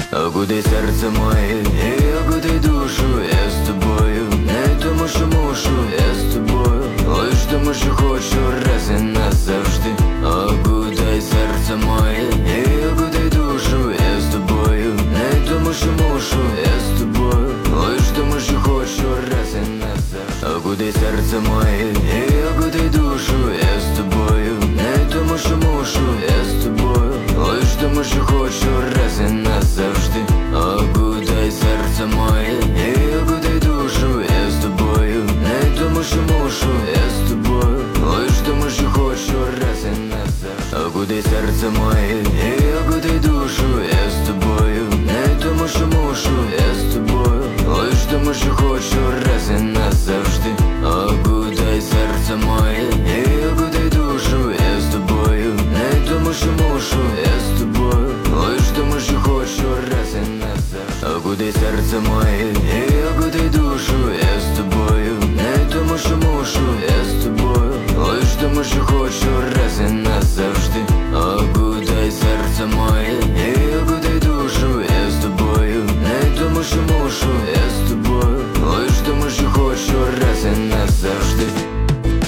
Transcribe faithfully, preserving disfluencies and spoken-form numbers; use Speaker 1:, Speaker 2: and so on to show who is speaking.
Speaker 1: Окутай серце моє, і окутай душу, я з тобою, не тому що мушу, я з тобою, лиш тому що хочу раз і назавжди. Окутай серце моє, і окутай душу, я з тобою, не тому що мушу, я з тобою, лиш тому що хочу раз і назавжди. Окутай серце моє, і окутай душу, я з тобою, не тому що мушу, я з тобою, лиш тому що хочу раз і назавжди. Окутай серце моє, і окутай душу, я з тобою, не тому що мушу, я з тобою, лиш тому що хочу раз і назавжди. Окутай серце моє, і окутай душу, я з тобою, не тому що мушу, я з тобою, лиш тому що хочу раз і назавжди. Окутай серце моє, і окутай душу, я з тобою, не тому що мушу, я з тобою, лиш тому що хочу раз і назавжди. Окутай серце моє, і окутай душу, я з тобою, не тому що мушу, я з тобою, лиш тому що хочу раз і назавжди. Окутай серце моє, і окутай душу, я з тобою, не тому що мушу,